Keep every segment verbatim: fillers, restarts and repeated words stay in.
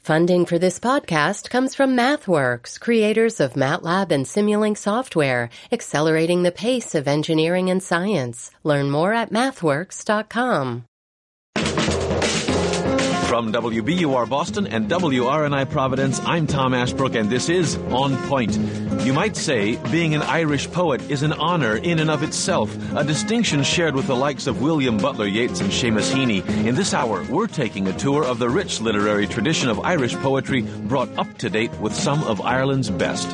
Funding for this podcast comes from MathWorks, creators of MATLAB and Simulink software, accelerating the pace of engineering and science. Learn more at mathworks dot com. From W B U R Boston and W R N I Providence, I'm Tom Ashbrook, and this is On Point. You might say being an Irish poet is an honor in and of itself, a distinction shared with the likes of William Butler Yeats and Seamus Heaney. In this hour, we're taking a tour of the rich literary tradition of Irish poetry, brought up to date with some of Ireland's best.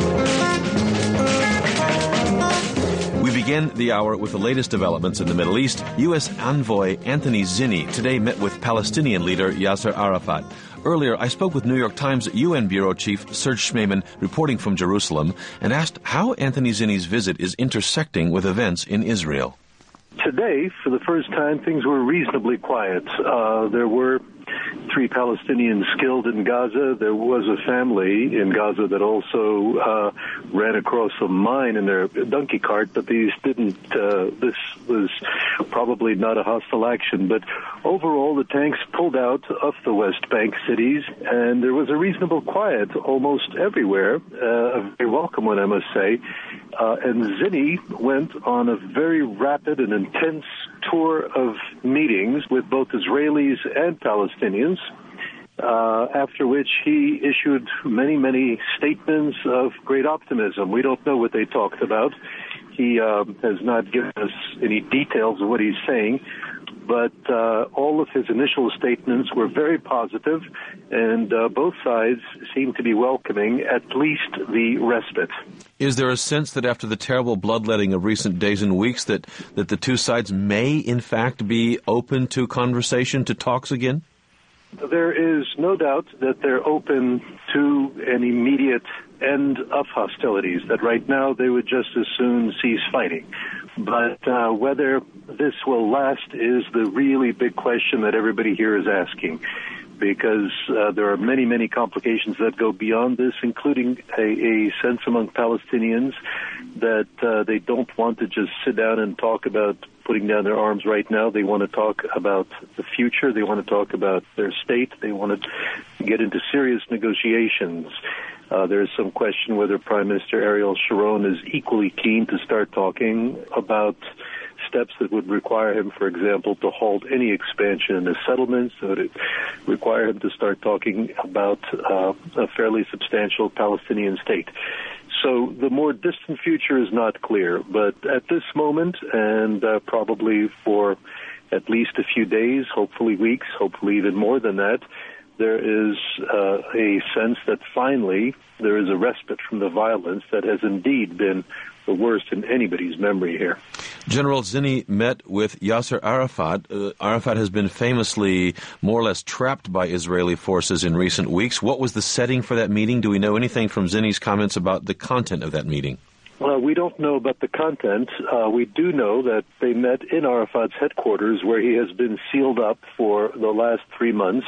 We begin the hour with the latest developments in the Middle East. U S envoy Anthony Zinni today met with Palestinian leader Yasser Arafat. Earlier, I spoke with New York Times U N Bureau Chief Serge Schmemann, reporting from Jerusalem, and asked how Anthony Zinni's visit is intersecting with events in Israel. Today, for the first time, things were reasonably quiet. Uh, there were three Palestinians killed in Gaza. There was a family in Gaza that also uh, ran across a mine in their donkey cart, but these didn't, uh, this was probably not a hostile action. But overall, the tanks pulled out of the West Bank cities, and there was a reasonable quiet almost everywhere, uh, a very welcome one, I must say. Uh, and Zinni went on a very rapid and intense tour of meetings with both Israelis and Palestinians, uh, after which he issued many, many statements of great optimism. We don't know what they talked about. He uh, has not given us any details of what he's saying, but uh, all of his initial statements were very positive, and uh, both sides seem to be welcoming at least the respite. Is there a sense that after the terrible bloodletting of recent days and weeks that, that the two sides may, in fact, be open to conversation, to talks again? There is no doubt that they're open to an immediate end of hostilities, that right now they would just as soon cease fighting. But uh, whether this will last is the really big question that everybody here is asking, because uh, there are many, many complications that go beyond this, including a, a sense among Palestinians that uh, they don't want to just sit down and talk about putting down their arms right now. They want to talk about the future. They want to talk about their state. They want to get into serious negotiations. Uh, there is some question whether Prime Minister Ariel Sharon is equally keen to start talking about steps that would require him, for example, to halt any expansion in the settlements, that would require him to start talking about uh, a fairly substantial Palestinian state. So the more distant future is not clear, but at this moment, and uh, probably for at least a few days, hopefully weeks, hopefully even more than that, there is uh, a sense that finally there is a respite from the violence that has indeed been the worst in anybody's memory here. General Zinni met with Yasser Arafat. Uh, Arafat has been famously more or less trapped by Israeli forces in recent weeks. What was the setting for that meeting? Do we know anything from Zinni's comments about the content of that meeting? Well, we don't know about the content. Uh, we do know that they met in Arafat's headquarters, where he has been sealed up for the last three months.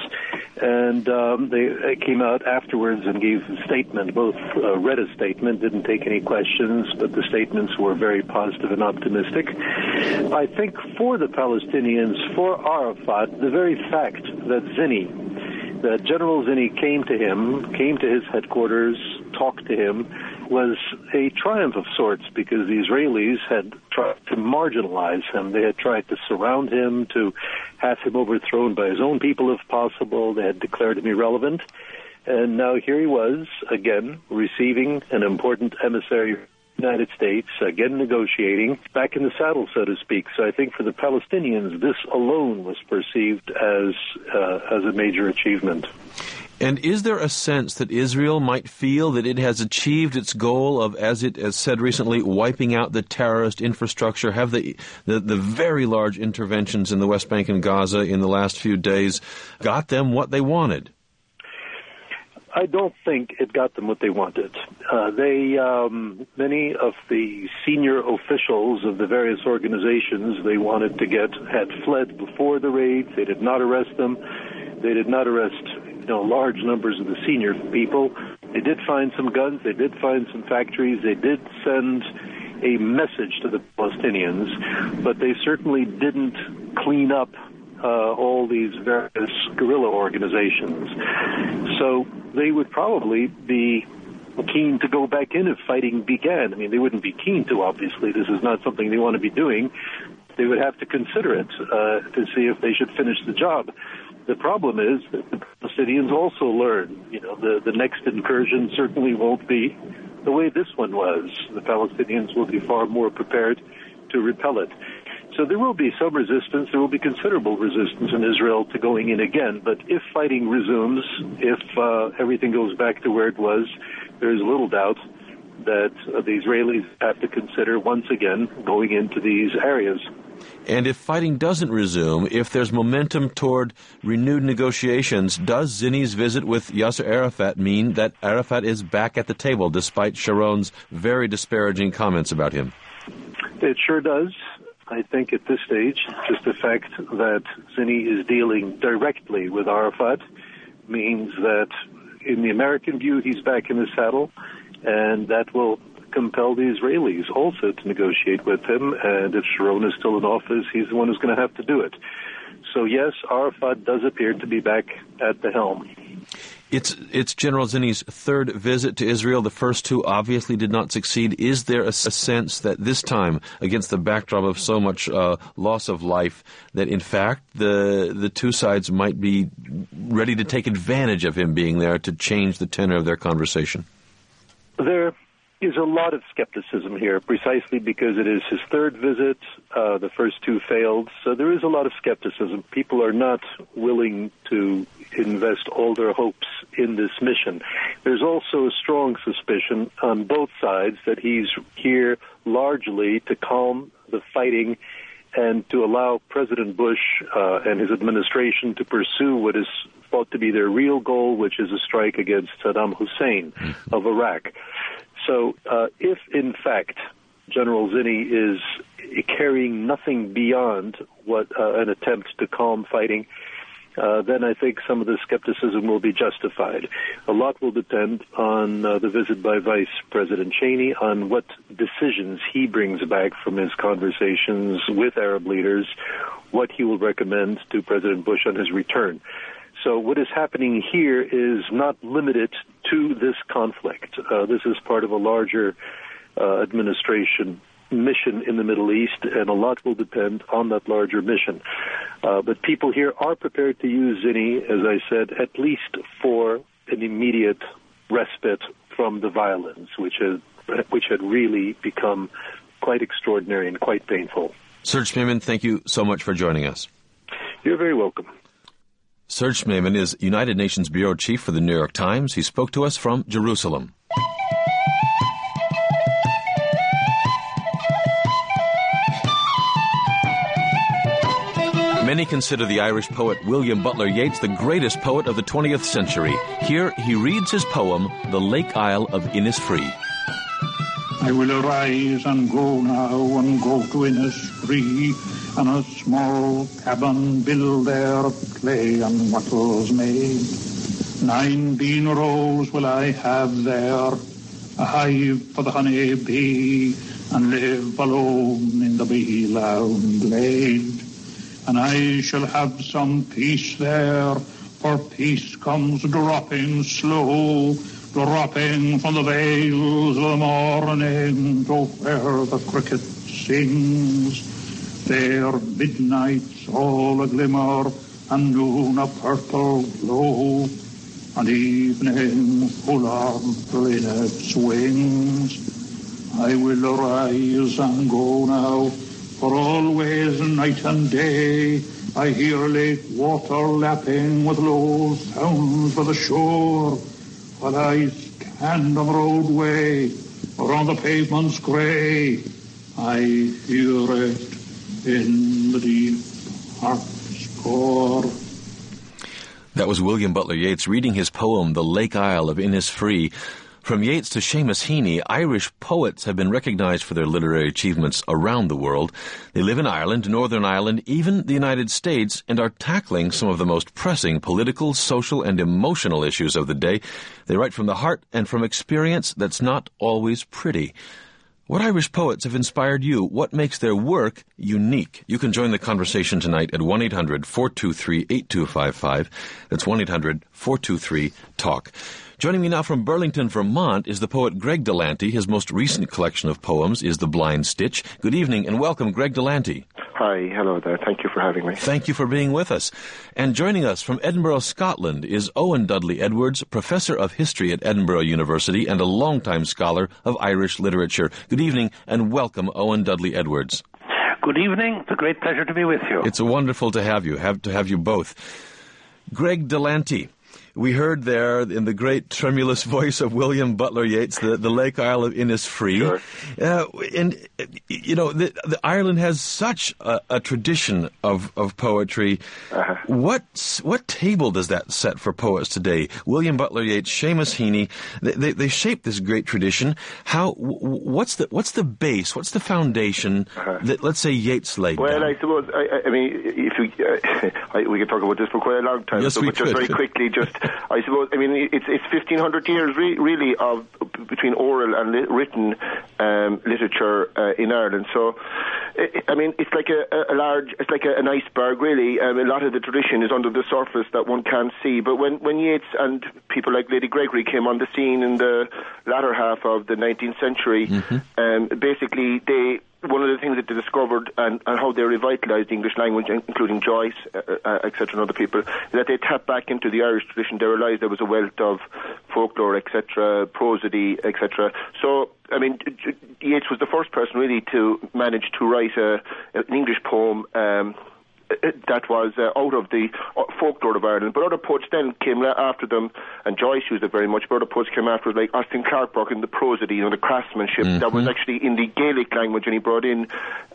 And um, they, they came out afterwards and gave a statement, both uh, read a statement, didn't take any questions, but the statements were very positive and optimistic. I think for the Palestinians, for Arafat, the very fact that Zinni, that General Zinni came to him, came to his headquarters, talked to him, was a triumph of sorts, because the Israelis had tried to marginalize him. They had tried to surround him, to have him overthrown by his own people if possible. They had declared him irrelevant. And now here he was, again, receiving an important emissary from the United States, again negotiating, back in the saddle, so to speak. So I think for the Palestinians, this alone was perceived as uh, as a major achievement. And is there a sense that Israel might feel that it has achieved its goal of, as it has said recently, wiping out the terrorist infrastructure? Have the, the the very large interventions in the West Bank and Gaza in the last few days got them what they wanted? I don't think it got them what they wanted. Uh, they, um, many of the senior officials of the various organizations they wanted to get had fled before the raids. They did not arrest them. They did not arrest, you know, large numbers of the senior people. They did find some guns. They did find some factories. They did send a message to the Palestinians, but they certainly didn't clean up uh, all these various guerrilla organizations. So they would probably be keen to go back in if fighting began. I mean, they wouldn't be keen to, obviously. This is not something they want to be doing. They would have to consider it uh, to see if they should finish the job. The problem is that the Palestinians also learn, you know, the, the next incursion certainly won't be the way this one was. The Palestinians will be far more prepared to repel it. So there will be some resistance. There will be considerable resistance in Israel to going in again. But if fighting resumes, if uh, everything goes back to where it was, there is little doubt that uh, the Israelis have to consider once again going into these areas. And if fighting doesn't resume, if there's momentum toward renewed negotiations, does Zinni's visit with Yasser Arafat mean that Arafat is back at the table, despite Sharon's very disparaging comments about him? It sure does. I think at this stage, just the fact that Zinni is dealing directly with Arafat means that in the American view, he's back in the saddle, and that will compel the Israelis also to negotiate with him, and if Sharon is still in office, he's the one who's going to have to do it. So yes, Arafat does appear to be back at the helm. It's it's General Zinni's third visit to Israel. The first two obviously did not succeed. Is there a, a sense that this time, against the backdrop of so much uh, loss of life, that in fact the the two sides might be ready to take advantage of him being there to change the tenor of their conversation? There is a lot of skepticism here, precisely because it is his third visit. Uh, the first two failed, so there is a lot of skepticism. People are not willing to invest all their hopes in this mission. There's also a strong suspicion on both sides that he's here largely to calm the fighting and to allow President Bush uh, and his administration to pursue what is thought to be their real goal, which is a strike against Saddam Hussein mm-hmm. of Iraq. So uh, if, in fact, General Zinni is carrying nothing beyond what uh, an attempt to calm fighting, uh, then I think some of the skepticism will be justified. A lot will depend on uh, the visit by Vice President Cheney, on what decisions he brings back from his conversations with Arab leaders, what he will recommend to President Bush on his return. So what is happening here is not limited to this conflict. Uh, this is part of a larger uh, administration mission in the Middle East, and a lot will depend on that larger mission. Uh, but people here are prepared to use Zinni, as I said, at least for an immediate respite from the violence, which has, which had really become quite extraordinary and quite painful. Serge Schmemann, thank you so much for joining us. You're very welcome. Serge Schmemann is United Nations Bureau Chief for the New York Times. He spoke to us from Jerusalem. Many consider the Irish poet William Butler Yeats the greatest poet of the twentieth century. Here he reads his poem, The Lake Isle of Innisfree. I will arise and go now and go to Innisfree, and a small cabin build there of clay and wattles made. Nine bean rows will I have there, a hive for the honey bee, and live alone in the bee-loud glade. And I shall have some peace there, for peace comes dropping slow, dropping from the vales of the morning to where the cricket sings. There midnight's all a glimmer, and noon a purple glow, and evening full of in its wings. I will arise and go now, for always night and day I hear lake water lapping with low sounds by the shore, while I stand on the roadway or on the pavements grey. I hear it in the deep heart's core. That was William Butler Yeats reading his poem, The Lake Isle of Innisfree. From Yeats to Seamus Heaney, Irish poets have been recognized for their literary achievements around the world. They live in Ireland, Northern Ireland, even the United States, and are tackling some of the most pressing political, social, and emotional issues of the day. They write from the heart and from experience that's not always pretty. What Irish poets have inspired you? What makes their work unique? You can join the conversation tonight at one eight hundred four two three eight two five five. That's one eight hundred four two three talk. Joining me now from Burlington, Vermont, is the poet Greg Delanty. His most recent collection of poems is The Blind Stitch. Good evening and welcome, Greg Delanty. Hi, hello there. Thank you for having me. Thank you for being with us. And joining us from Edinburgh, Scotland, is Owen Dudley Edwards, Professor of History at Edinburgh University and a longtime scholar of Irish literature. Good evening and welcome, Owen Dudley Edwards. Good evening. It's a great pleasure to be with you. It's wonderful to have you, have to have you both. Greg Delanty. We heard there in the great tremulous voice of William Butler Yeats, the, the Lake Isle of Innisfree. Sure. Uh, and, you know, the, the Ireland has such a, a tradition of, of poetry. Uh-huh. What, what table does that set for poets today? William Butler Yeats, Seamus Heaney, they, they, they shaped this great tradition. How, what's the, what's the base, what's the foundation uh-huh. that, let's say, Yeats laid well, down? Well, I suppose, I, I mean, if we, uh, I, we could talk about this for quite a long time. Yes, so, we but could. Just very quickly, just, I suppose, I mean, it's it's fifteen hundred years re- really of between oral and li- written um, literature uh, in Ireland. So, it, I mean, it's like a, a large, it's like a, an iceberg, really. Um, a lot of the tradition is under the surface that one can't see. But when, when Yeats and people like Lady Gregory came on the scene in the latter half of the nineteenth century, mm-hmm. um, basically they. One of the things that they discovered and, and how they revitalised the English language, including Joyce, uh, uh, et cetera, and other people, is that they tapped back into the Irish tradition. They realised there was a wealth of folklore, et cetera, prosody, et cetera. So, I mean, Yeats was the first person really to manage to write a, an English poem um, that was uh, out of the folklore of Ireland. But other poets then came after them, and Joyce used it very much, but other poets came after, like Austin Clarke brought in the prosody, you know, the craftsmanship, mm-hmm. that was actually in the Gaelic language, and he brought in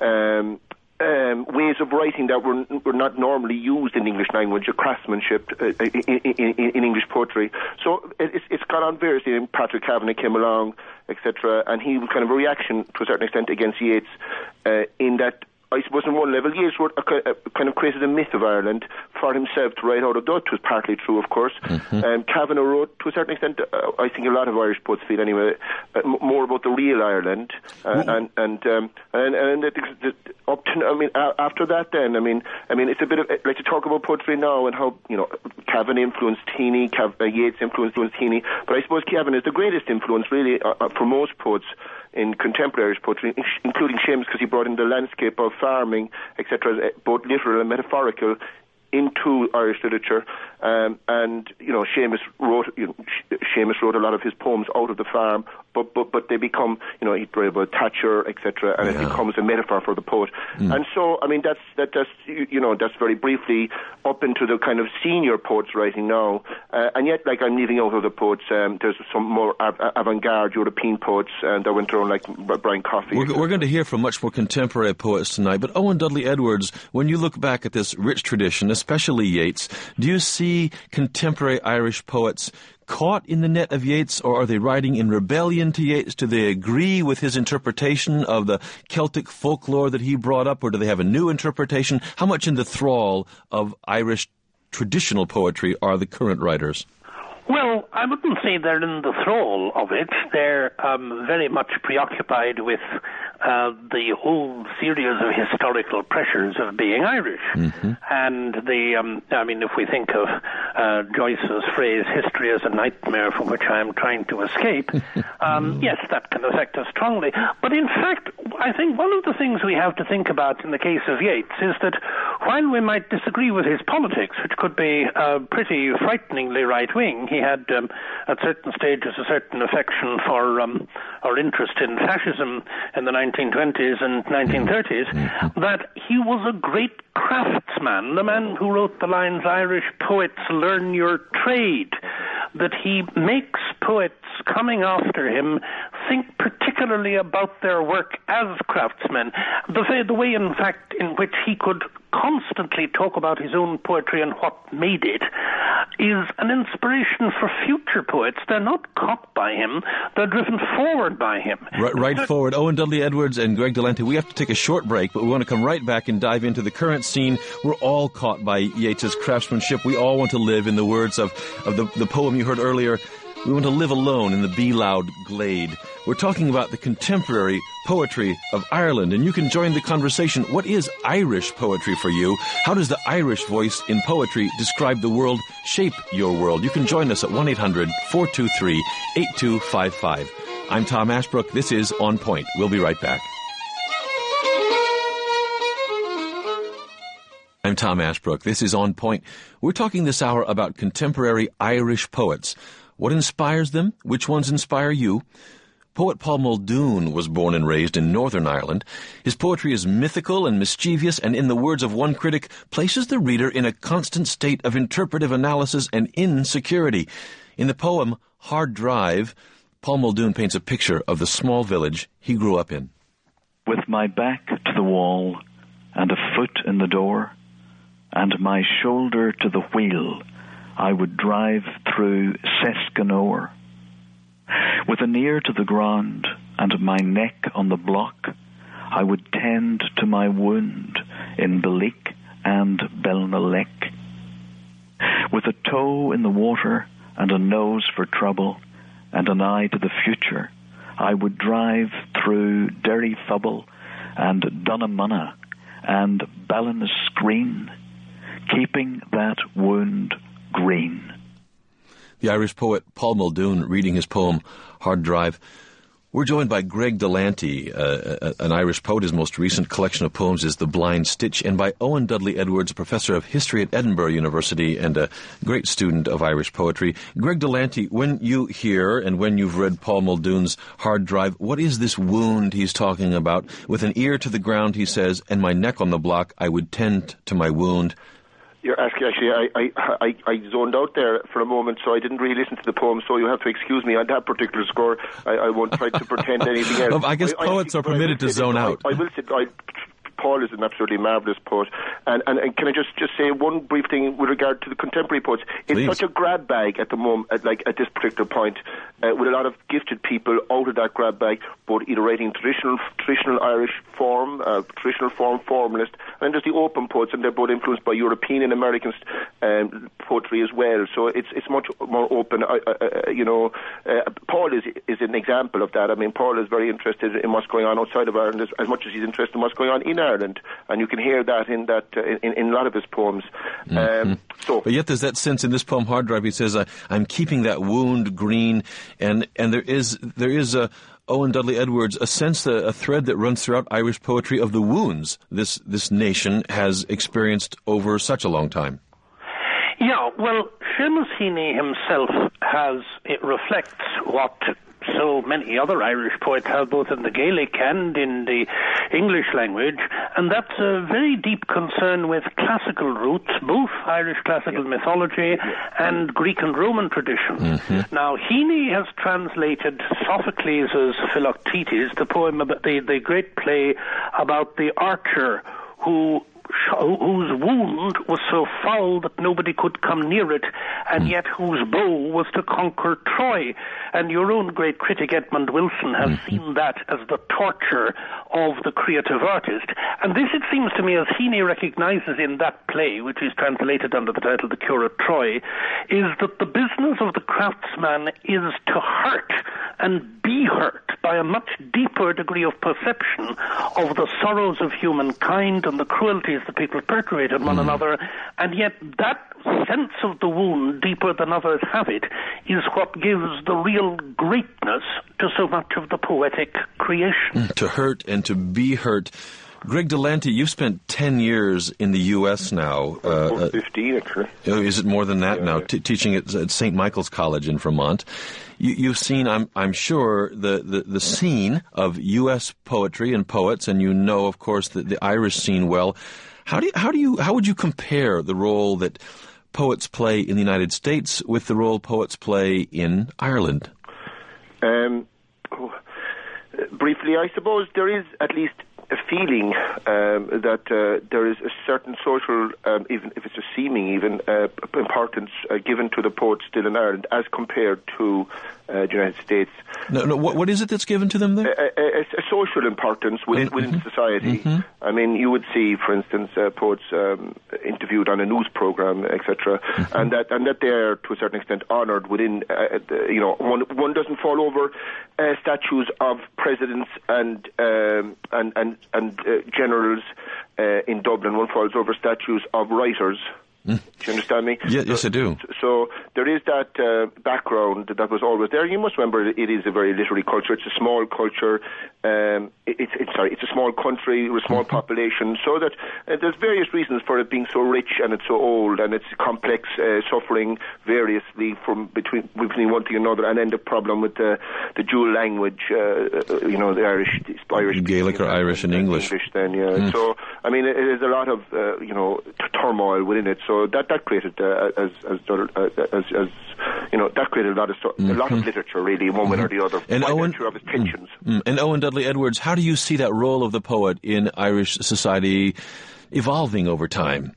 um, um, ways of writing that were were not normally used in English language, a craftsmanship uh, in, in, in English poetry. So it's, it's got on variously. Patrick Kavanagh came along, et cetera, and he was kind of a reaction, to a certain extent, against Yeats, uh, in that I suppose on one level, Yeats wrote a, a, kind of created a myth of Ireland for himself to write out of, though it was partly true, of course. Mm-hmm. Um, Kavanagh wrote, to a certain extent, uh, I think a lot of Irish poets feel anyway, uh, m- more about the real Ireland. Uh, mm-hmm. And and um, and, and the, the, the, up to, I mean, uh, after that then, I mean, I mean, it's a bit of, like to talk about poetry now and how, you know, Kavanagh influenced Heaney, Cav- uh, Yeats influenced Heaney, but I suppose Kavanagh is the greatest influence, really, uh, uh, for most poets in contemporary Irish poetry, including Seamus, because he brought in the landscape of farming, et cetera, both literal and metaphorical, into Irish literature. Um, and, you know, Seamus wrote, you know, Seamus wrote a lot of his poems out of the farm, but but, but they become, you know, he'd write about Thatcher, et cetera, and yeah. it becomes a metaphor for the poet. Mm. And so, I mean, that's, that, that's, you know, that's very briefly up into the kind of senior poets writing now. Uh, and yet, like, I'm leaving out other poets. Um, there's some more av- avant-garde European poets uh, that went around, like Brian Coffey. We're, we're going to hear from much more contemporary poets tonight, but Owen Dudley Edwards, when you look back at this rich tradition, especially Yeats, do you see contemporary Irish poets caught in the net of Yeats, or are they writing in rebellion to Yeats? Do they agree with his interpretation of the Celtic folklore that he brought up, or do they have a new interpretation? How much in the thrall of Irish traditional poetry are the current writers? Well, I wouldn't say they're in the thrall of it. They're um, very much preoccupied with uh, the whole series of historical pressures of being Irish. Mm-hmm. And the, um, I mean, if we think of uh, Joyce's phrase, history is a nightmare from which I am trying to escape, um, yes, that can affect us strongly. But in fact, I think one of the things we have to think about in the case of Yeats is that while we might disagree with his politics, which could be uh, pretty frighteningly right-wing, he had um, at certain stages a certain affection for um, or interest in fascism in the nineteen twenties and nineteen thirties, that he was a great craftsman, the man who wrote the lines, Irish poets learn your trade, that he makes poets coming after him think particularly about their work as craftsmen. The, the way, in fact, in which he could constantly talk about his own poetry and what made it is an inspiration for future poets. They're not caught by him, they're driven forward by him. Right, right forward. Owen Dudley Edwards and Greg Delanty, we have to take a short break, but we want to come right back and dive into the current scene. We're all caught by Yeats's craftsmanship. We all want to live, in the words of, of the, the poem you heard earlier, we want to live alone in the Be Loud glade. We're talking about the contemporary poetry of Ireland, and you can join the conversation. What is Irish poetry for you? How does the Irish voice in poetry describe the world, shape your world? You can join us at one eight hundred four two three eight two five five. I'm Tom Ashbrook. This is On Point. We'll be right back. I'm Tom Ashbrook. This is On Point. We're talking this hour about contemporary Irish poets. What inspires them? Which ones inspire you? Poet Paul Muldoon was born and raised in Northern Ireland. His poetry is mythical and mischievous, and in the words of one critic, places the reader in a constant state of interpretive analysis and insecurity. In the poem Hard Drive, Paul Muldoon paints a picture of the small village he grew up in. With my back to the wall and a foot in the door and my shoulder to the wheel, I would drive through Seskinore. With an ear to the ground and my neck on the block, I would tend to my wound in Belik and Belnalek. With a toe in the water and a nose for trouble and an eye to the future, I would drive through Derrythubble and Dunamunna and Ballinascreen, keeping that wound green. The Irish poet Paul Muldoon reading his poem Hard Drive. We're joined by Greg Delanty, uh, an Irish poet. His most recent collection of poems is The Blind Stitch, and by Owen Dudley Edwards, professor of history at Edinburgh University and a great student of Irish poetry. Greg Delanty, when you hear and when you've read Paul Muldoon's Hard Drive, what is this wound he's talking about? With an ear to the ground, he says, and my neck on the block, I would tend to my wound. You're asking, actually, I, I, I, I zoned out there for a moment, so I didn't really listen to the poem, so you have to excuse me on that particular score. I, I won't try to pretend anything else. Well, I guess I, poets I, are permitted to zone out. I, I will say, I, Paul is an absolutely marvellous poet. And, and, and can I just, just say one brief thing with regard to the contemporary poets? It's Please. Such a grab bag at the moment, at, like at this particular point, uh, with a lot of gifted people out of that grab bag, both either writing traditional traditional Irish form, uh, traditional form, formalist, and there's the open poets, and they're both influenced by European and American um, poetry as well. So it's it's much more open. Uh, uh, you know, uh, Paul is is an example of that. I mean, Paul is very interested in what's going on outside of Ireland as, as much as he's interested in what's going on in Ireland, and you can hear that in that uh, in, in a lot of his poems. Mm-hmm. Um, so, but yet there's that sense in this poem, Hard Drive. He says, I, "I'm keeping that wound green," and and there is there is a. Owen Dudley Edwards, a sense, that, a thread that runs throughout Irish poetry of the wounds this this nation has experienced over such a long time. Yeah, well, Seamus Heaney himself has, it reflects what so many other Irish poets have, both in the Gaelic and in the English language, and that's a very deep concern with classical roots, both Irish classical yeah. mythology yeah. and Greek and Roman tradition. Mm-hmm. Now, Heaney has translated Sophocles' Philoctetes, the poem about the, the great play about the archer who whose wound was so foul that nobody could come near it, and yet whose bow was to conquer Troy. And your own great critic Edmund Wilson has mm-hmm. seen that as the torture of the creative artist. And this, it seems to me, as Heaney recognizes in that play, which is translated under the title The Cure of Troy, is that the business of the craftsman is to hurt and be hurt by a much deeper degree of perception of the sorrows of humankind and the cruelties that people perpetrate on one mm. another, and yet that sense of the wound, deeper than others have it, is what gives the real greatness to so much of the poetic creation. Mm, to hurt and to be hurt. Greg Delanty, you've spent ten years in the U S now. Uh, fifteen, actually. Uh, is it more than that yeah, now? Yeah. T- teaching at, at Saint Michael's College in Vermont. You, you've seen, I'm, I'm sure, the, the, the scene of U S poetry and poets, and you know, of course, the, the Irish scene well. How do you, how do you, how would you compare the role that poets play in the United States with the role poets play in Ireland? Um, oh, briefly, I suppose there is at least a feeling um, that uh, there is a certain social, um, even if it's a seeming even, uh, importance uh, given to the poets still in Ireland as compared to uh, the United States. No, no. What, what is it that's given to them there? A, a, a social importance within, within mm-hmm. society. Mm-hmm. I mean, you would see, for instance, uh, poets um, interviewed on a news program, et cetera, mm-hmm. and that and that they are to a certain extent honoured within. Uh, the, you know, one one doesn't fall over uh, statues of presidents and um, and and and uh, generals uh, in Dublin. One falls over statues of writers. Mm. Do you understand me? Yeah, yes, so, I do. So there is that uh, background that was always there. You must remember it is a very literary culture. It's a small culture. Um, it, it's, it's sorry, it's a small country with a small mm-hmm. population. So that uh, there's various reasons for it being so rich and it's so old and it's complex, uh, suffering variously from between between one thing and another, and then the problem with the the dual language. Uh, you know, the Irish, the Irish, Gaelic or Irish and, and English. English. Then, yeah. Mm. So I mean, it, it is a lot of uh, you know t- turmoil within it. So that that created uh, as as, uh, as as you know that created a lot of mm-hmm. a lot of literature really, one way mm-hmm. or the other. And Owen, of its tensions. Mm-hmm. And Owen Dudley Edwards, how do you see that role of the poet in Irish society evolving over time?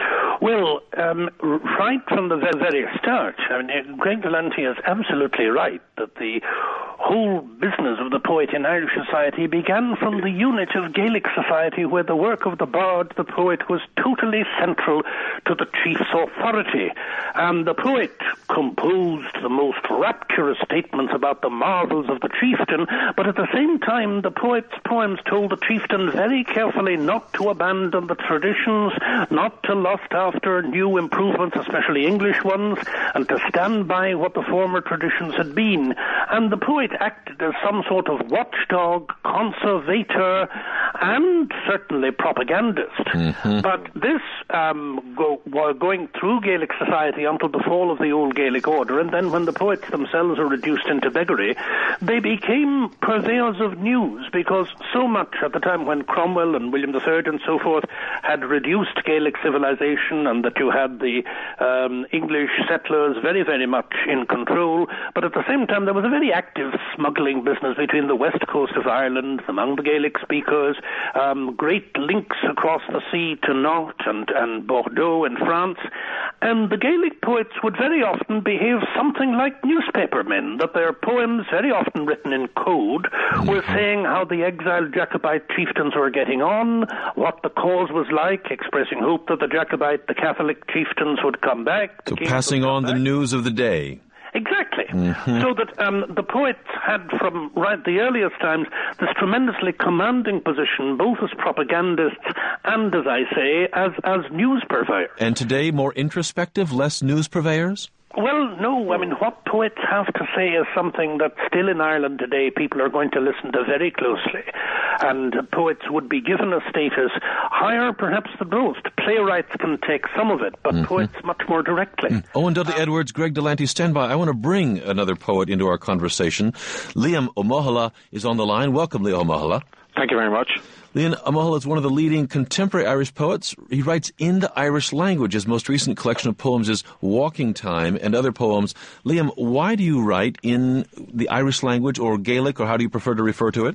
Well, um, right from the very, very start, I mean, Greg Delanty is absolutely right that the whole business of the poet in Irish society began from the unit of Gaelic society, where the work of the bard, the poet, was totally central to the chief's authority. And the poet composed the most rapturous statements about the marvels of the chieftain, but at the same time, the poet's poems told the chieftain very carefully not to abandon the traditions, not to lust after new improvements, especially English ones, and to stand by what the former traditions had been. And the poet acted as some sort of watchdog, conservator, and certainly propagandist. Mm-hmm. But this, um, go, while going through Gaelic society until the fall of the old Gaelic order, and then when the poets themselves were reduced into beggary, they became purveyors of news, because so much at the time when Cromwell and William the Third and so forth had reduced Gaelic civilization, and that you had the um, English settlers very, very much in control, but at the same time there was a very active smuggling business between the west coast of Ireland, among the Gaelic speakers, um, great links across the sea to Nantes and, and Bordeaux in France, and the Gaelic poets would very often behave something like newspapermen, that their poems, very often written in code, were saying how the exiled Jacobite chieftains were getting on, what the cause was like, expressing hope that the Jacobite, the Catholic chieftains would come back. So passing on the news of the day. Exactly. Mm-hmm. So that um, the poets had, from right the earliest times, this tremendously commanding position, both as propagandists and, as I say, as, as news purveyors. And today, more introspective, less news purveyors? Well, no. I mean, what poets have to say is something that still in Ireland today people are going to listen to very closely. And uh, poets would be given a status higher perhaps than most. Playwrights can take some of it, but mm-hmm. poets much more directly. Mm. Owen Dudley um, Edwards, Greg Delanty, stand by. I want to bring another poet into our conversation. Liam O'Mohala is on the line. Welcome, Liam O'Mohala. Thank you very much. Liam O'Mohala is one of the leading contemporary Irish poets. He writes in the Irish language. His most recent collection of poems is Walking Time and other poems. Liam, why do you write in the Irish language, or Gaelic, or how do you prefer to refer to it?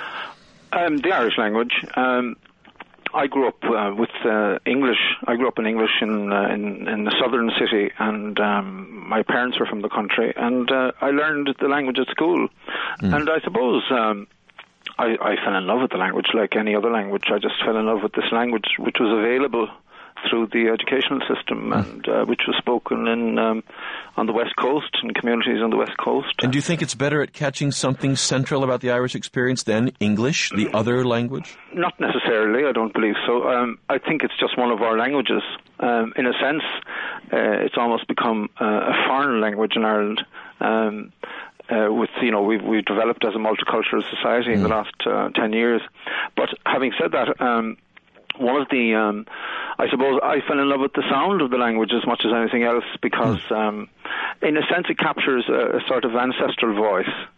Um, the Irish language. Um, I grew up uh, with uh, English. I grew up in English in uh, in, in the southern city, and um, my parents were from the country, and uh, I learned the language at school. Mm. And I suppose Um, I, I fell in love with the language like any other language. I just fell in love with this language, which was available through the educational system, and uh, which was spoken in um, on the West Coast, in communities on the West Coast. And do you think it's better at catching something central about the Irish experience than English, the other language? Not necessarily, I don't believe so. Um, I think it's just one of our languages. Um, in a sense, uh, it's almost become uh, a foreign language in Ireland. Um, Uh, with, you know, we've, we've developed as a multicultural society in mm. the last uh, ten years. But having said that, um, one of the, um, I suppose I fell in love with the sound of the language as much as anything else, because mm. um, in a sense it captures a, a sort of ancestral voice.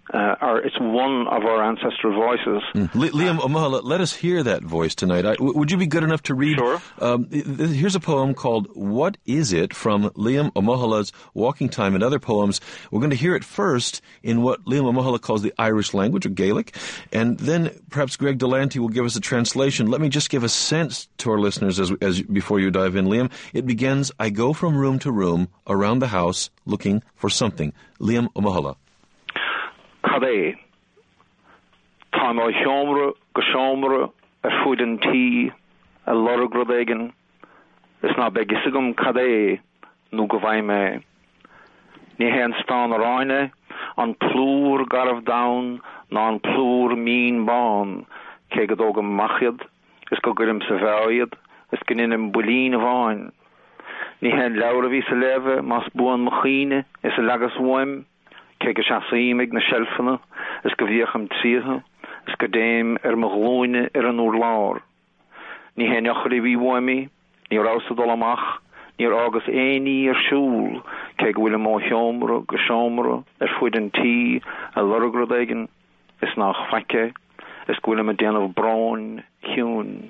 uh, our, it's one of our ancestral voices. Mm. Li- Liam O'Mahony, let us hear that voice tonight. I, w- would you be good enough to read? Sure. Um, th- here's a poem called "What Is It" from Liam O'Mahony's Walking Time and Other Poems. We're going to hear it first in what Liam O'Mahony calls the Irish language, or Gaelic, and then perhaps Greg Delanty will give us a translation. Let me just give a sense to our listeners as, as before you dive in, Liam. It begins, "I go from room to room around the house looking for something." Liam O'Mahony. Cadé. Tá má seomra go seomra ar fud an tí a lorgrad aigen. Is ná begisagum cadé nó go bhaim mé. Ní hen stán a ráine an plúr garf down ná an plúr mín bán cé go dógam machiad is go gurim sa bhaid is gin in bulín a bhain. Ní hen leabhar ví sa leve mas buan machine is a legas waim cé go seasaímig na shelfanna is go bhíocham tríhe is go déim ar mo glóine ar an úr lár. Ní hen jocharí bhí waimi ní rása dul amach ní agus éí ar siúl cé go bhfuil má seomra go seomra ar fuid an tí a lorgrad aigen is nach feice is go bhfuil a déanamh brain hiún.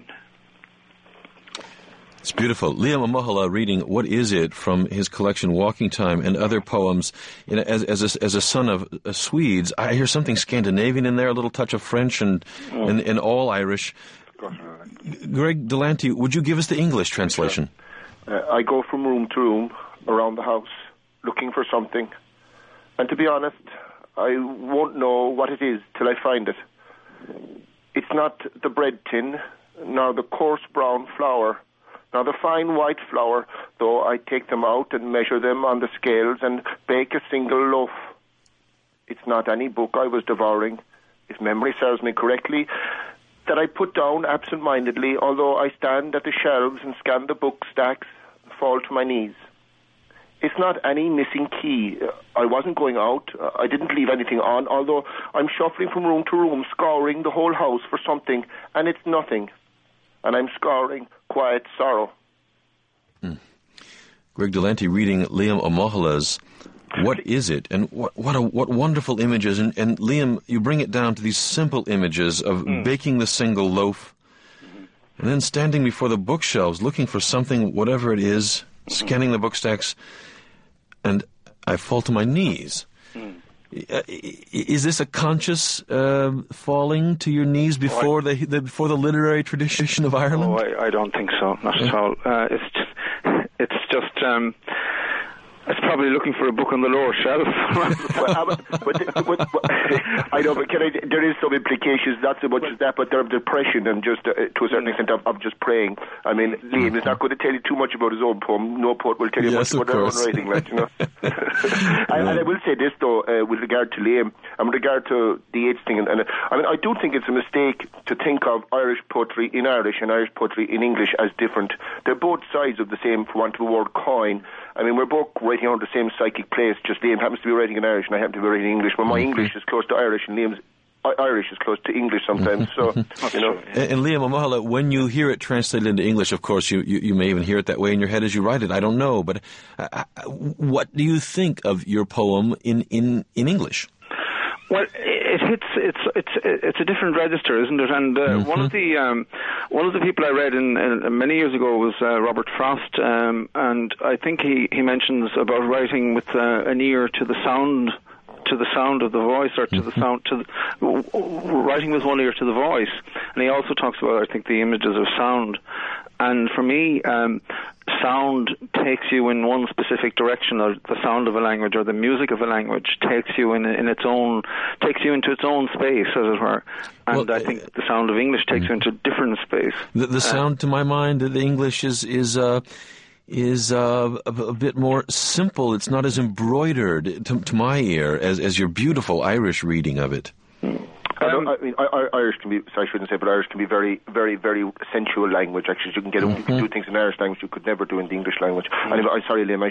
It's beautiful. Liam O'Mahony reading "What Is It" from his collection Walking Time and Other Poems. You know, as, as, a, as a son of uh, Swedes, I hear something Scandinavian in there, a little touch of French and, mm. and, and all Irish. Greg Delanty, would you give us the English translation? Sure. Uh, I go from room to room around the house looking for something. And to be honest, I won't know what it is till I find it. It's not the bread tin, nor the coarse brown flour, now the fine white flour, though I take them out and measure them on the scales and bake a single loaf. It's not any book I was devouring, if memory serves me correctly, that I put down absent-mindedly, although I stand at the shelves and scan the book stacks and fall to my knees. It's not any missing key. I wasn't going out. I didn't leave anything on, although I'm shuffling from room to room, scouring the whole house for something, and it's nothing. And I'm scouring quiet sorrow. Mm. Greg Delanty reading Liam O'Mahony's "What Is It?" And what what a, what wonderful images. And, and Liam, you bring it down to these simple images of mm. baking the single loaf, mm-hmm. and then standing before the bookshelves looking for something, whatever it is, mm-hmm. scanning the book stacks, and I fall to my knees. Mm. Uh, is this a conscious uh, falling to your knees before oh, I, the, the before the literary tradition of Ireland? Oh, I, I don't think so. Not yeah. at all. Uh, it's just, it's just. Um, It's probably looking for a book on the lower shelf. well, but, but, but, but, I know, but can I, there is some implications, not so much as that, but there of depression and just, uh, to a certain extent, of, of just praying. I mean, Liam is not going to tell you too much about his own poem. No poet will tell you yes, much about their own writing, like, you know. I, and I will say this, though, uh, with regard to Liam, and with regard to the AIDS thing, and, and uh, I mean, I do think it's a mistake to think of Irish poetry in Irish and Irish poetry in English as different. They're both sides of the same, for want of a word, coin. I mean, we're both writing out the same psychic place, just Liam happens to be writing in Irish and I happen to be writing in English, but my mm-hmm. English is close to Irish and Liam's Irish is close to English sometimes, so, you know. And, and Liam O'Mahony, when you hear it translated into English, of course, you, you, you may even hear it that way in your head as you write it, I don't know, but uh, what do you think of your poem in, in, in English? Well, it hits. It's it's it's a different register, isn't it? And uh, mm-hmm. one of the um, one of the people I read in, in many years ago was uh, Robert Frost, um, and I think he, he mentions about writing with uh, an ear to the sound to the sound of the voice, or to mm-hmm. the sound to the, writing with one ear to the voice. And he also talks about, I think, the images of sound. And for me, um, sound takes you in one specific direction, or the sound of a language, or the music of a language takes you in in its own, takes you into its own space, as it were. And well, I think the sound of English takes mm-hmm. you into a different space. The, the sound, uh, to my mind, the English is is uh, is uh, a, a bit more simple. It's not as embroidered to, to my ear as as your beautiful Irish reading of it. Mm. I, don't, I mean, I, I, Irish can be, sorry, I shouldn't say, but Irish can be very, very, very sensual language. Actually, you can get, mm-hmm. you can do things in Irish language you could never do in the English language. Mm-hmm. And if, I'm sorry, Liam, I should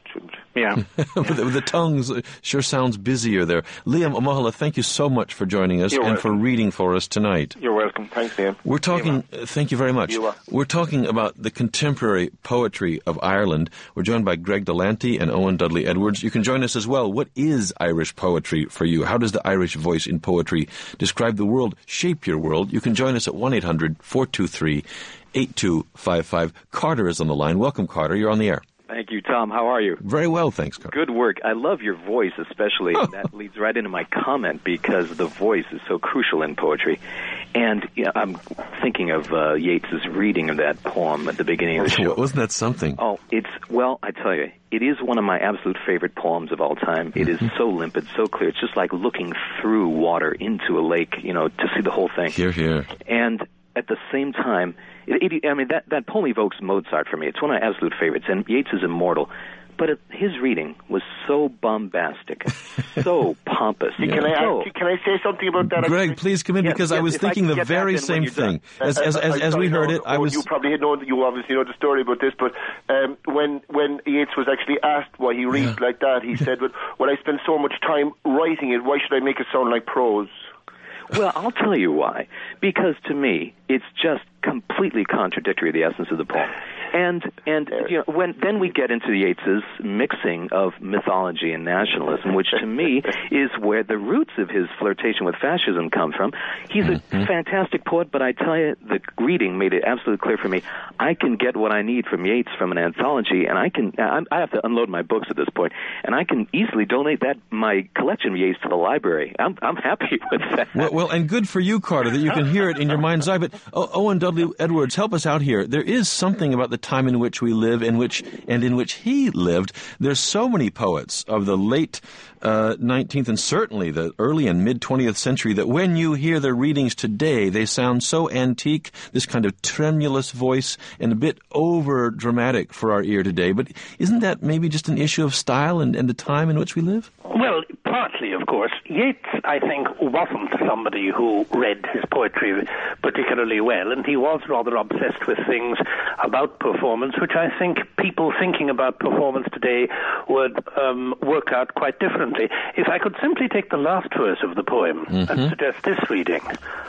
shouldn't. Yeah. the, the tongues sure sounds busier there. Liam O'Mahala, thank you so much for joining us You're and welcome. for reading for us tonight. You're welcome. Thanks, Liam. We're talking, uh, thank you very much. You are. We're talking about the contemporary poetry of Ireland. We're joined by Greg Delanty and Owen Dudley Edwards. You can join us as well. What is Irish poetry for you? How does the Irish voice in poetry describe the world, shape your world? You can join us at one eight hundred four two three eight two five five. Carter is on the line. Welcome, Carter. You're on the air. Thank you, Tom. How are you? Very well, thanks, Carter. Good work. I love your voice especially, and that leads right into my comment because the voice is so crucial in poetry. And yeah, I'm thinking of uh, Yeats's reading of that poem at the beginning of the show. Wasn't that something? Oh, it's, well, I tell you, it is one of my absolute favorite poems of all time. It Mm-hmm. is so limpid, so clear. It's just like looking through water into a lake, you know, to see the whole thing. Hear, hear. And at the same time, it, it, I mean, that, that poem evokes Mozart for me. It's one of my absolute favorites, and Yeats is immortal. But it, his reading was so bombastic, so pompous. Can I so, ask, can I say something about that? Greg, please come in, Yes, because yes, I was if I thinking can the get that very in when same you're done. thing. As, as, as, as we heard it, I was... You probably know, you obviously know the story about this, but um, when when Yeats was actually asked why he reads Yeah. like that, he said, well, well, I spend so much time writing it, why should I make it sound like prose? Well, I'll tell you why. Because to me, it's just completely contradictory to the essence of the poem. And and you know, when then we get into Yeats's mixing of mythology and nationalism, which to me is where the roots of his flirtation with fascism come from. He's a Mm-hmm. fantastic poet, but I tell you, the reading made it absolutely clear for me. I can get what I need from Yeats from an anthology, and I can. I, I have to unload my books at this point, and I can easily donate that my collection of Yeats to the library. I'm I'm happy with that. Well, well, and good for you, Carter, that you can hear it in your mind's eye. But oh, Owen Dudley Edwards, help us out here. There is something about the time in which we live, in which and in which he lived. There's so many poets of the late uh, nineteenth and certainly the early and mid twentieth century that when you hear their readings today, they sound so antique. This kind of tremulous voice and a bit over dramatic for our ear today. But isn't that maybe just an issue of style and, and the time in which we live? Well, partly, of course. Yeats, I think, wasn't somebody who read his poetry particularly well, and he was rather obsessed with things about performance, which I think people thinking about performance today would um, work out quite differently. If I could simply take the last verse of the poem Mm-hmm. and suggest this reading.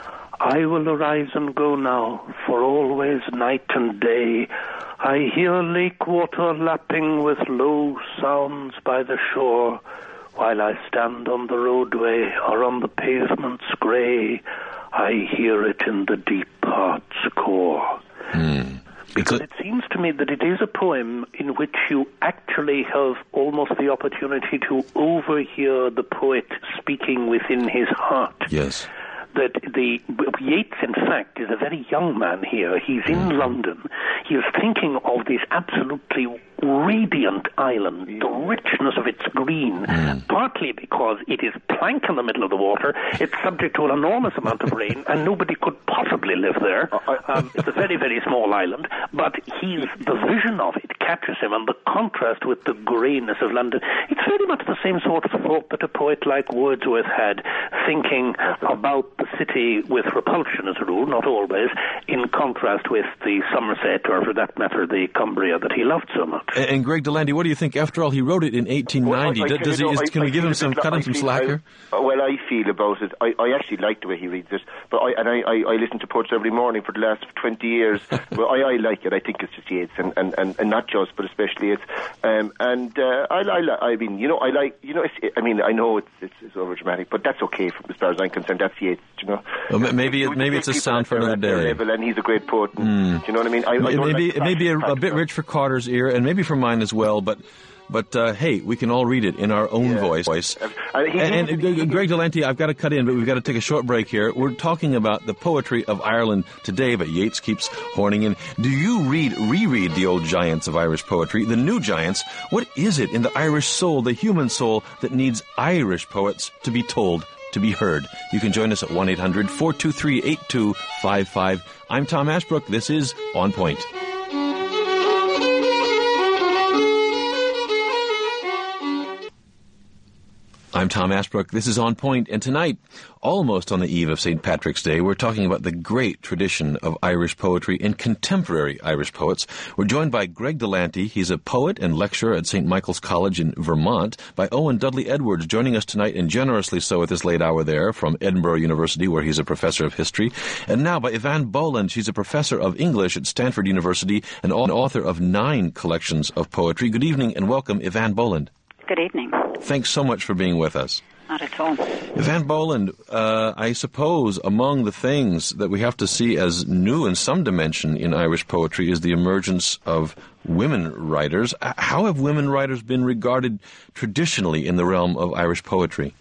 I will arise and go now, for always night and day. I hear lake water lapping with low sounds by the shore, while I stand on the roadway or on the pavements grey. I hear it in the deep heart's core. Mm. Because a- it seems to me that it is a poem in which you actually have almost the opportunity to overhear the poet speaking within his heart. Yes. That the Yeats, in fact, is a very young man here. He's in London. He is thinking of this absolutely radiant island, the richness of its green, partly because it is plank in the middle of the water, it's subject to an enormous amount of rain, and nobody could possibly live there. Um, it's a very, very small island, but he's, the vision of it catches him, and the contrast with the greyness of London. It's very much the same sort of thought that a poet like Wordsworth had, thinking about the city with repulsion as a rule, not always, in contrast with the Somerset, or for that matter, the Cumbria that he loved so much. And, and Greg Delanty, what do you think? After all, he wrote it in eighteen ninety. Well, I- I- Does he, you know, is, can I- we I give him feel some, a bit cut him I some feel- slack here? I, well, I feel about it, I, I actually like the way he reads it, but I, and I, I, I listen to poets every morning for the last twenty years. Well, I, I like it. I think it's just Yeats, and, and, and, and not just, but especially Yeats. Um, and uh, I, I, I mean, you know, I like, you know, it's, I mean, I know it's, it's, it's over dramatic, but that's okay from as far as I'm concerned. That's Yeats, you know. Well, ma- maybe it, maybe it's a sound for another day. Level, and he's a great poet. And, do you know what I mean? I, I It don't may be, like it may be a, a practice, bit rich for Carter's ear, and maybe for mine as well, but but uh, hey, we can all read it in our own Yeah. voice. Uh, he- And, and he- uh, Greg Delanty, I've got to cut in, but we've got to take a short break here. We're talking about the poetry of Ireland today, but Yeats keeps horning in. Do you read, reread the old giants of Irish poetry, the new giants? What is it in the Irish soul, the human soul, that needs Irish poets to be told, to be heard? You can join us at one eight hundred four two three eight two five five. I'm Tom Ashbrook. This is On Point. I'm Tom Ashbrook. This is On Point, and tonight, almost on the eve of Saint Patrick's Day, we're talking about the great tradition of Irish poetry and contemporary Irish poets. We're joined by Greg Delanty. He's a poet and lecturer at Saint Michael's College in Vermont. By Owen Dudley Edwards, joining us tonight, and generously so at this late hour there, from Edinburgh University, where he's a professor of history. And now by Evan Boland. She's a professor of English at Stanford University and author of nine collections of poetry. Good evening and welcome, Evan Boland. Good evening. Thanks so much for being with us. Not at all. Evan Boland, uh, I suppose among the things that we have to see as new in some dimension in Irish poetry is the emergence of women writers. How have women writers been regarded traditionally in the realm of Irish poetry?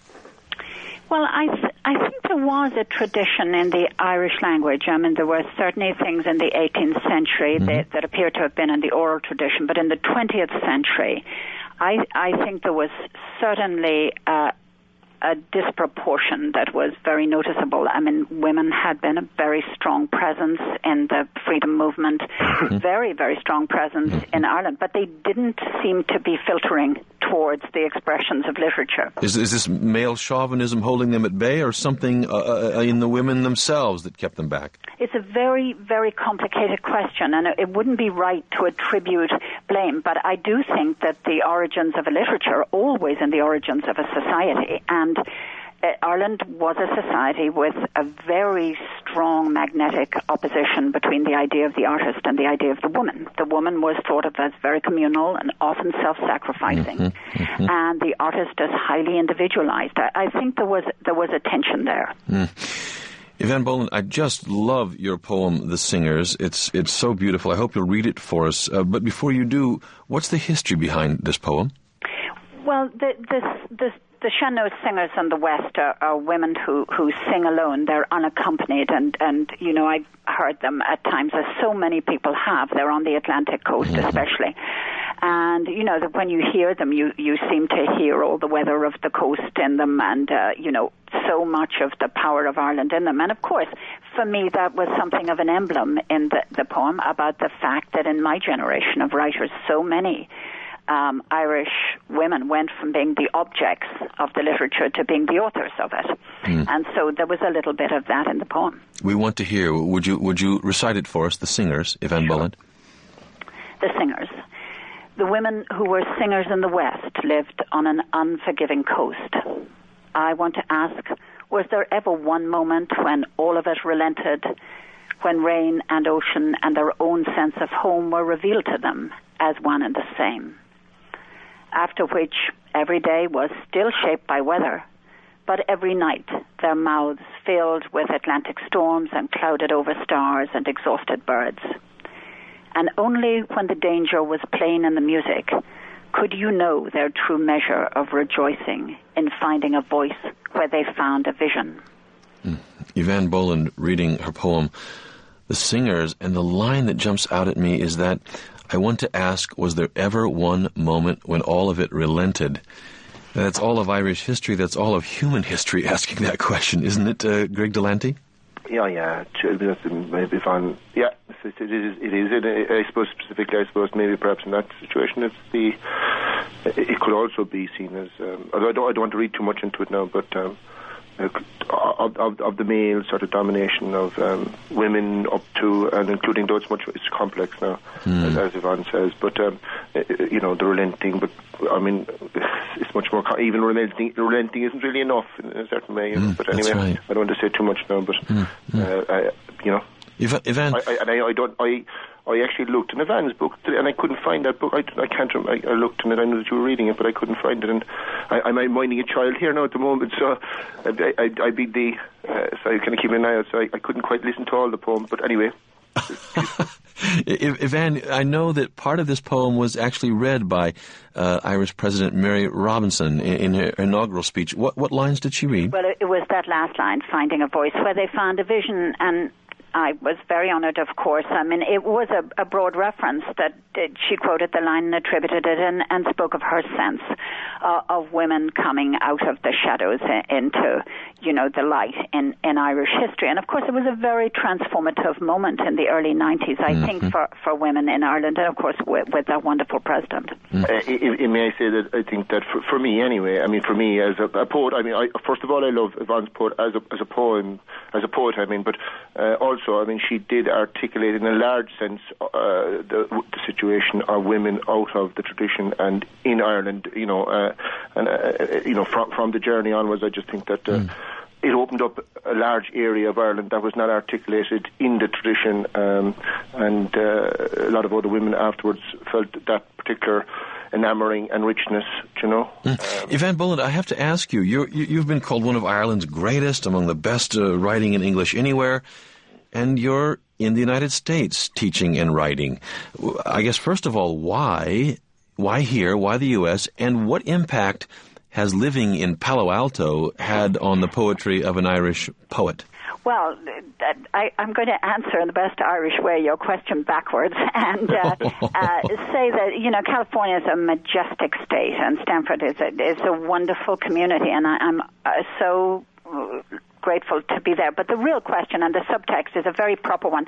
Well, I th- I think there was a tradition in the Irish language. I mean, there were certainly things in the eighteenth century mm-hmm. that, that appear to have been in the oral tradition, but in the twentieth century, I, I think there was certainly uh, a disproportion that was very noticeable. I mean, women had been a very strong presence in the freedom movement, very, very strong presence in Ireland, but they didn't seem to be filtering towards the expressions of literature. Is, is this male chauvinism holding them at bay, or something uh, uh, in the women themselves that kept them back? It's a very, very complicated question, and it wouldn't be right to attribute blame, but I do think that the origins of a literature are always in the origins of a society, and uh, Ireland was a society with a very strong magnetic opposition between the idea of the artist and the idea of the woman. The woman was thought of as very communal and often self-sacrificing, mm-hmm, mm-hmm. and the artist as highly individualized. I, I think there was there was a tension there. Mm. Evan Boland, I just love your poem, The Singers. It's it's so beautiful. I hope you'll read it for us. Uh, but before you do, what's the history behind this poem? Well, the, this, this, the Sean-Nós singers in the West are, are women who, who sing alone. They're unaccompanied, and, and, you know, I've heard them at times, as so many people have. They're on the Atlantic coast, mm-hmm. especially. And, you know, that when you hear them, you, you seem to hear all the weather of the coast in them and, uh, you know, so much of the power of Ireland in them. And, of course, for me, that was something of an emblem in the, the poem about the fact that in my generation of writers, so many um, Irish women went from being the objects of the literature to being the authors of it. Mm. And so there was a little bit of that in the poem. We want to hear. Would you, would you recite it for us, The Singers, Evan sure. Boland? The Singers. The women who were singers in the West lived on an unforgiving coast. I want to ask, was there ever one moment when all of it relented, when rain and ocean and their own sense of home were revealed to them as one and the same? After which every day was still shaped by weather, but every night their mouths filled with Atlantic storms and clouded over stars and exhausted birds. And only when the danger was plain in the music could you know their true measure of rejoicing in finding a voice where they found a vision. Mm. Evan Boland reading her poem, The Singers, and the line that jumps out at me is that I want to ask, was there ever one moment when all of it relented? That's all of Irish history, that's all of human history asking that question, isn't it, uh, Greg Delanty? Yeah, yeah, maybe fun. Yeah, it is. It is. It, I suppose specifically, I suppose maybe perhaps in that situation, it's the. It could also be seen as. Um, although I don't, I don't want to read too much into it now, but um, of, of, of the male sort of domination of um, women up to and including though it's much it's complex now, mm. as, as Yvonne says. But um, you know, the relenting. But I mean, it's much more. Even relenting, relenting isn't really enough in a certain way. Mm, but anyway, right. I don't want to say too much now. But mm, mm. Uh, I, you know, Evan, I, I, and I, I don't. I. I actually looked in Evan's book, and I couldn't find that book. I, I can't. I, I looked in it. I knew that you were reading it, but I couldn't find it. And I, I'm minding a child here now at the moment, so I, I, I be the. Uh, so I kind of keep an eye out. So I, I couldn't quite listen to all the poem, but anyway. Evan, I know that part of this poem was actually read by uh, Irish President Mary Robinson in, in her inaugural speech. What what lines did she read? Well, it was that last line, "Finding a voice," where they found a vision, and I was very honored, of course. I mean, it was a, a broad reference that uh, she quoted the line and attributed it and, and spoke of her sense uh, of women coming out of the shadows into, you know, the light in, in Irish history. And, of course, it was a very transformative moment in the early nineties, I mm-hmm. think, for, for women in Ireland, and, of course, with, with that wonderful president. Mm. Uh, if, if may I say that I think that for, for me, anyway, I mean, for me as a, a poet, I mean, I, first of all, I love Yvonne's poet as a, as a poem, as a poet, I mean, but uh, also, I mean, she did articulate in a large sense uh, the, the situation of women out of the tradition and in Ireland, you know, uh, and uh, you know, from from the journey onwards, I just think that uh, mm. it opened up a large area of Ireland that was not articulated in the tradition, um, and uh, a lot of other women afterwards felt that particular enamouring and richness, you know. Mm. Um, Evan Boland, I have to ask you, you're, you, you've been called one of Ireland's greatest, among the best uh, writing in English anywhere, and you're in the United States teaching and writing. I guess, first of all, why? Why here? Why the U S? And what impact has living in Palo Alto had on the poetry of an Irish poet? Well, I, I'm going to answer in the best Irish way your question backwards and uh, uh, say that, you know, California is a majestic state and Stanford is a, is a wonderful community, and I, I'm uh, so grateful to be there. But the real question and the subtext is a very proper one.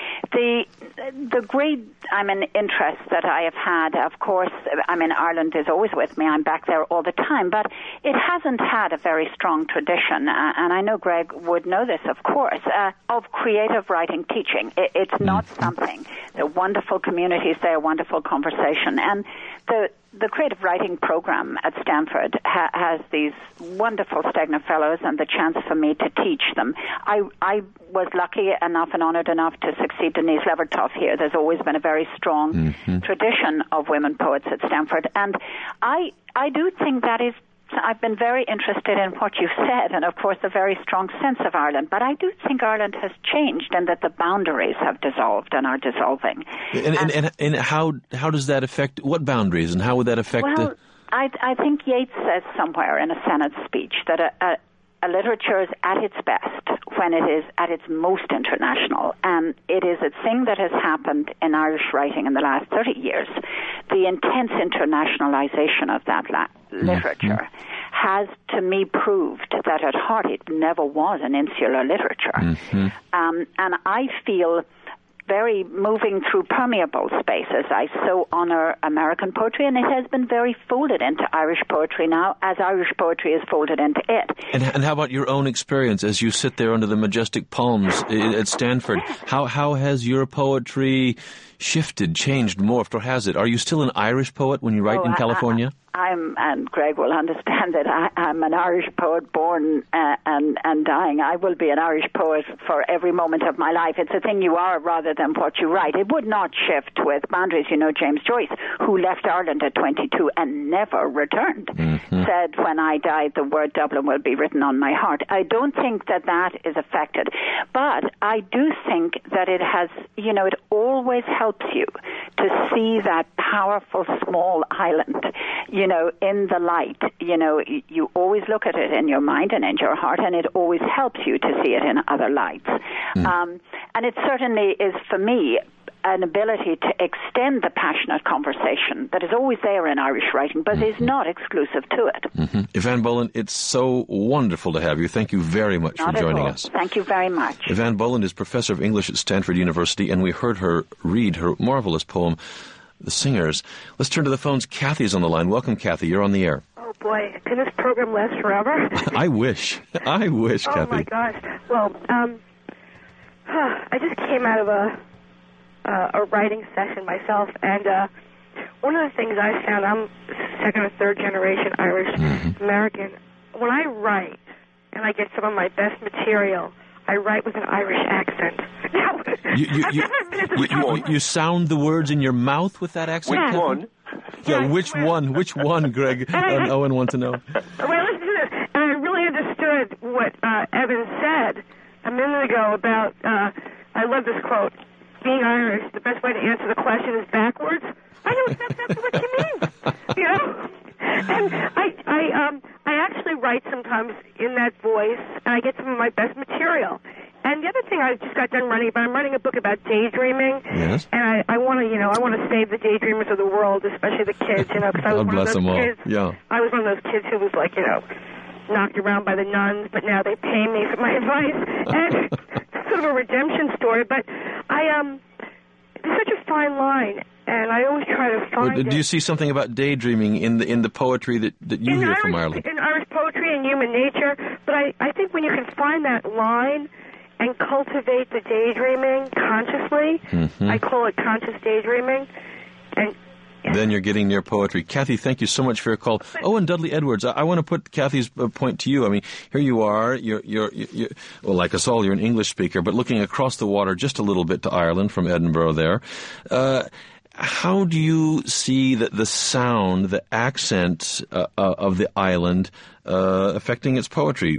The the great, I mean, interest that I have had, of course, I mean, Ireland is always with me. I'm back there all the time. But it hasn't had a very strong tradition, uh, and I know Greg would know this, of course, uh, of creative writing teaching. It, it's not something. There are wonderful communities there, wonderful conversation. And the The creative writing program at Stanford ha- has these wonderful Stegner Fellows and the chance for me to teach them. I, I was lucky enough and honored enough to succeed Denise Levertov here. There's always been a very strong mm-hmm. tradition of women poets at Stanford. And I, I do think that is I've been very interested in what you've said, and of course the very strong sense of Ireland. But I do think Ireland has changed, and that the boundaries have dissolved and are dissolving. And, and, and, and how how does that affect, what boundaries, and how would that affect? Well, the... I, I think Yeats says somewhere in a Senate speech that a, a, a literature is at its best when it is at its most international, and it is a thing that has happened in Irish writing in the last thirty years. The intense internationalization of that la- literature mm-hmm. has, to me, proved that at heart it never was an insular literature. Mm-hmm. Um, and I feel very moving through permeable spaces. I so honor American poetry, and it has been very folded into Irish poetry now, as Irish poetry is folded into it. And, and how about your own experience as you sit there under the majestic palms at Stanford? How how has your poetry shifted, changed, morphed, or has it? Are you still an Irish poet when you write oh, in California? I, I, I'm, and Greg will understand that I, I'm an Irish poet born uh, and, and dying. I will be an Irish poet for every moment of my life. It's a thing you are rather than what you write. It would not shift with boundaries. You know, James Joyce, who left Ireland at twenty-two and never returned, mm-hmm. said, when I die, the word Dublin will be written on my heart. I don't think that that is affected. But I do think that it has, you know, it always helps you to see that powerful small island, you know, in the light. You know, you always look at it in your mind and in your heart, and it always helps you to see it in other lights. Mm. Um, and it certainly is, for me, an ability to extend the passionate conversation that is always there in Irish writing, but mm-hmm. is not exclusive to it. Mm-hmm. Evan Boland, it's so wonderful to have you. Thank you very much not for joining us. Thank you very much. Evan Boland is professor of English at Stanford University, and we heard her read her marvelous poem, The Singers. Let's turn to the phones. Kathy's on the line. Welcome, Kathy. You're on the air. Oh, boy. Can this program last forever? I wish. I wish, oh, Kathy. Oh, my gosh. Well, um, I just came out of a Uh, a writing session myself, and uh, one of the things I found, I'm second or third generation Irish mm-hmm. American, when I write and I get some of my best material, I write with an Irish accent. Now, you, you, you, you, you, you sound the words in your mouth with that accent? Which one? Yeah, yeah which one? Which one, Greg? And Owen wants to know. Well, listen to this. And I really understood what uh, Evan said a minute ago about, uh, I love this quote, being Irish, the best way to answer the question is backwards. I know exactly what you mean, you know. And I, I, um, I actually write sometimes in that voice, and I get some of my best material. And the other thing I just got done writing about, I'm writing a book about daydreaming. Yes. And I, I want to, you know, I want to save the daydreamers of the world, especially the kids, you know, because I was God one bless of those them all. kids. Yeah. I was one of those kids who was like, you know, knocked around by the nuns, but now they pay me for my advice. And it's sort of a redemption story, but I, um, it's such a fine line, and I always try to find Do it. you see something about daydreaming in the in the poetry that, that you in hear Irish, from Ireland? In Irish poetry and human nature, but I, I think when you can find that line and cultivate the daydreaming consciously, Mm-hmm. I call it conscious daydreaming, and Then you're getting near poetry. Kathy, thank you so much for your call. Oh, and Dudley Edwards, I, I want to put Kathy's uh, point to you. I mean, here you are, you're, you're, you're, well, like us all, you're an English speaker, but looking across the water just a little bit to Ireland from Edinburgh there. Uh, how do you see the, the sound, the accent uh, uh, of the island uh, affecting its poetry?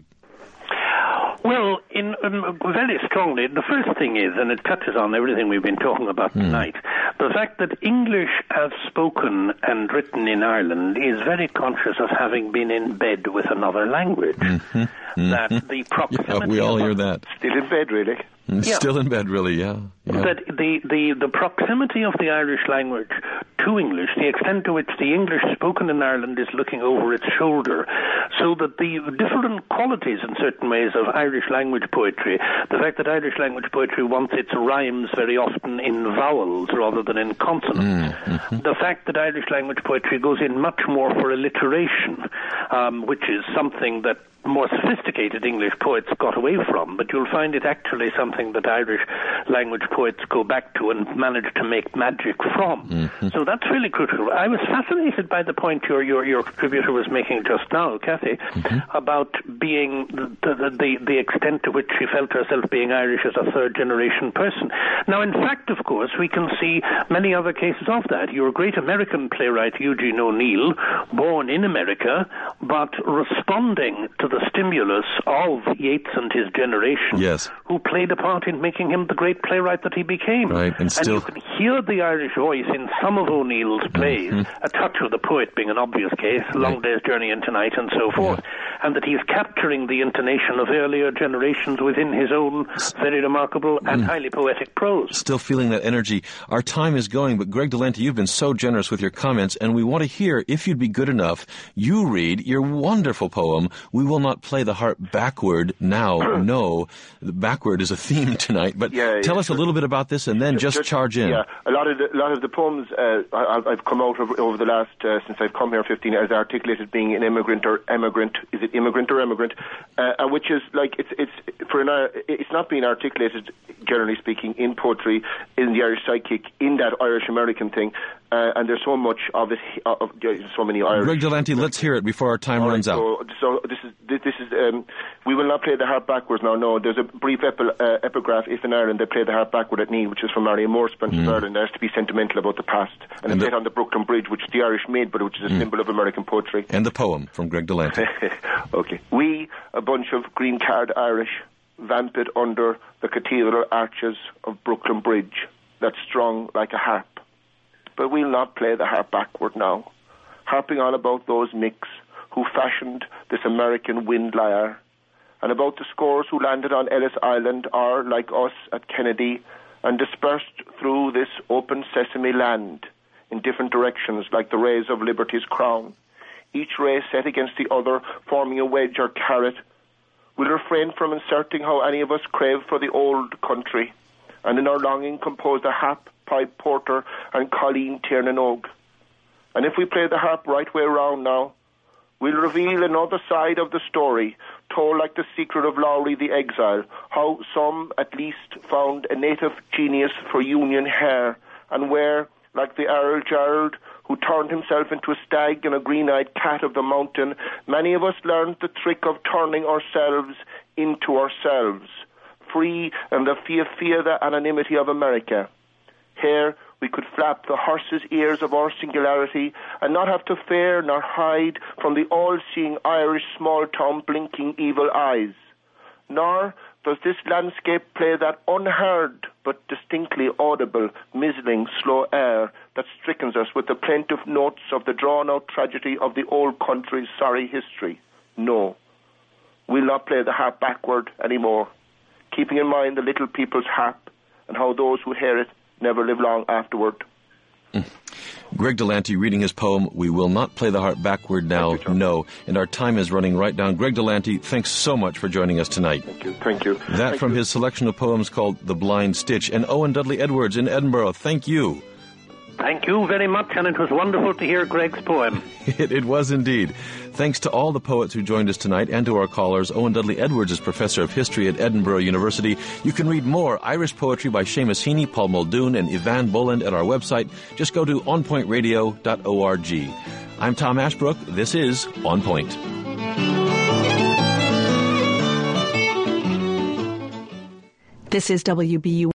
Well, in, um, very strongly. The first thing is, and it touches on everything we've been talking about mm. tonight, the fact that English as spoken and written in Ireland is very conscious of having been in bed with another language. Mm-hmm. Mm-hmm. That the proximity... Yeah, we all hear that. Still in bed, really. Yeah. Still in bed, really, yeah. yeah. That the, the, the proximity of the Irish language to English, the extent to which the English spoken in Ireland is looking over its shoulder, so that the different qualities in certain ways of Irish language poetry, the fact that Irish language poetry wants its rhymes very often in vowels rather than in consonants, mm-hmm. the fact that Irish language poetry goes in much more for alliteration, um, which is something that more sophisticated English poets got away from, but you'll find it actually something that Irish language poets go back to and manage to make magic from. Mm-hmm. So that's really critical. I was fascinated by the point your your, your contributor was making just now, Kathy, mm-hmm. about being the, the, the, the extent to which she felt herself being Irish as a third-generation person. Now, in fact, of course, we can see many other cases of that. Your great American playwright, Eugene O'Neill, born in America, but responding to the stimulus of Yeats and his generation, yes. who played a part in making him the great playwright that he became. Right, and still... And you can hear the Irish voice in some of O'Neill's plays, mm-hmm. A Touch of the Poet being an obvious case, Long Day's Journey into Night, and so forth, yeah. and that he's capturing the intonation of earlier generations within his own very remarkable and mm. highly poetic prose. Still feeling that energy. Our time is going, but Greg Delente, you've been so generous with your comments, and we want to hear, if you'd be good enough, you read your wonderful poem, We Will Not Play the Harp Backward Now. No, the backward is a theme tonight, but yeah, tell yeah, us sure. a little bit about this and then just, just charge in. Yeah, a lot of the, a lot of the poems uh, I, I've come out over, over the last, uh, since I've come here fifteen years, articulated being an immigrant or emigrant, is it immigrant or emigrant, uh, which is like, it's it's for an, it's not being articulated, generally speaking, in poetry, in the Irish psychic, in that Irish-American thing, uh, and there's so much of it, of, so many Irish... Greg Delente, let's hear it before our time All runs right, out. So, so this is, this is um, We Will Not Play the Harp Backwards Now. No, there's a brief epi- uh, epigraph, If in Ireland They Play the Harp Backward at Need, which is from Marion Moore's Prince of Ireland. There's to be sentimental about the past. And, and it's set on the Brooklyn Bridge, which the Irish made, but which is a mm. symbol of American poetry. And the poem from Greg Delente. Okay. We, a bunch of green-card Irish, vamped under the cathedral arches of Brooklyn Bridge that strung like a harp. But we'll not play the harp backward now, harping on about those micks who fashioned this American wind lyre, and about the scores who landed on Ellis Island or, like us, at Kennedy, and dispersed through this open sesame land in different directions like the rays of liberty's crown, each ray set against the other, forming a wedge or carrot. We'll refrain from inserting how any of us crave for the old country, and in our longing compose the harp, pipe, porter, and Colleen Tiernan Og. And if we play the harp right way round now, we'll reveal another side of the story, told like the secret of Lowry the Exile, how some at least found a native genius for union hair, and where, like the Earl Gerald, who turned himself into a stag and a green-eyed cat of the mountain, many of us learned the trick of turning ourselves into ourselves, free in the fia-fia the anonymity of America. Here we could flap the horse's ears of our singularity and not have to fear nor hide from the all-seeing Irish small-town blinking evil eyes. Nor does this landscape play that unheard but distinctly audible, mizzling, slow air that strickens us with the plaintive notes of the drawn-out tragedy of the old country's sorry history. No, we'll not play the harp backward anymore. keeping in mind the little people's harp and how those who hear it never live long afterward. Mm. Greg Delanty reading his poem, We Will Not Play the Harp Backward Now, you, No. And our time is running right down. Greg Delanty, thanks so much for joining us tonight. Thank you. Thank you. That Thank from you. his selection of poems called The Blind Stitch. And Owen Dudley Edwards in Edinburgh, thank you. Thank you very much, and it was wonderful to hear Greg's poem. it, it was indeed. Thanks to all the poets who joined us tonight and to our callers. Owen Dudley Edwards is Professor of History at Edinburgh University. You can read more Irish poetry by Seamus Heaney, Paul Muldoon, and Ivan Boland at our website. Just go to on point radio dot org. I'm Tom Ashbrook. This is On Point. This is W B U